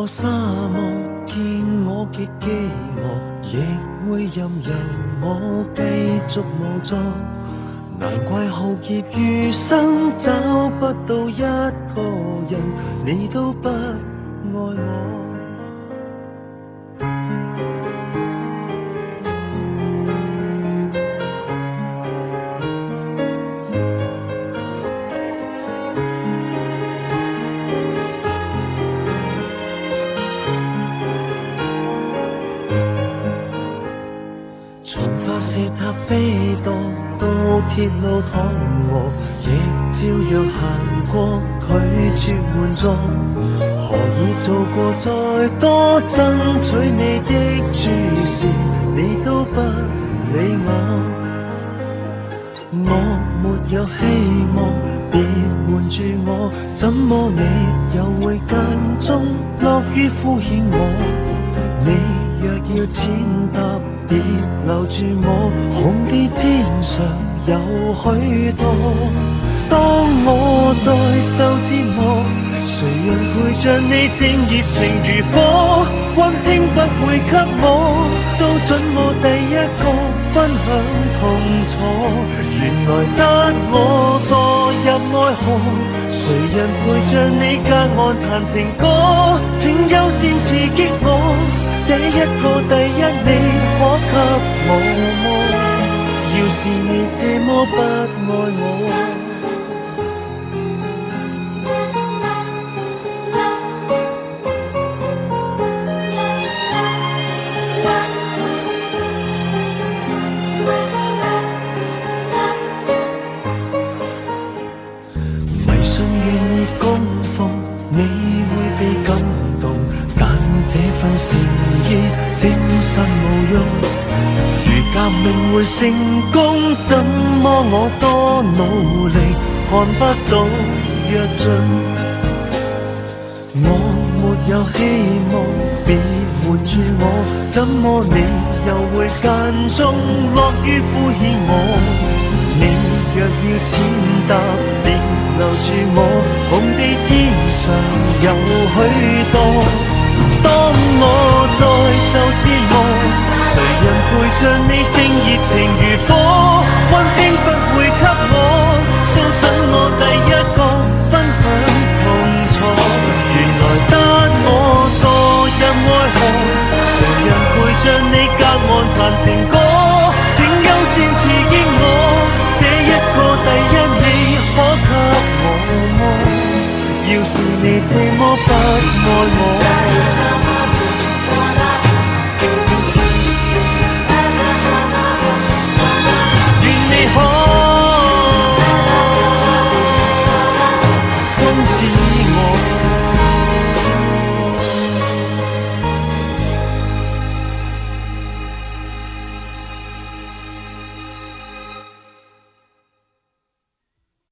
沙漠，見我極飢餓，亦會任由我繼續無助。難怪浩劫餘生找不到一個人，你都不愛我。從發射塔飛墮到鐵路躺卧，亦照樣行過，拒絕援助。何以做過再多爭取你的注視，你都不理我？我沒有希望，別瞞住我，怎麼你又會間中樂於敷衍我？你若要踐踏，別留住我，紅地氈上有許多。當我在受折磨，誰人陪着你正熱情如火？溫馨不會給我，都准我第一個分享痛楚。原來得我墮入愛河，誰人陪着你隔岸彈情歌？請優先刺激我，這一個第一你可給我麼？要是你這麼不愛我，迷信願意供奉，你會被感動，但這份誠意證實無用。如革命會成功，怎麼我多努力看不到躍進？我沒有希望，別瞞住我，怎麼你又會間中樂於敷衍我？你若要踐踏，別留住我，紅地氈上有許多。當我在受折磨，誰人陪着你正熱情如火？溫馨不會給我，都准我第一個分享痛楚。原來得我墮入愛河，誰人陪着你隔岸彈情歌？請優先刺激我，這一個第一你可給我麼？要是你這麼不愛我，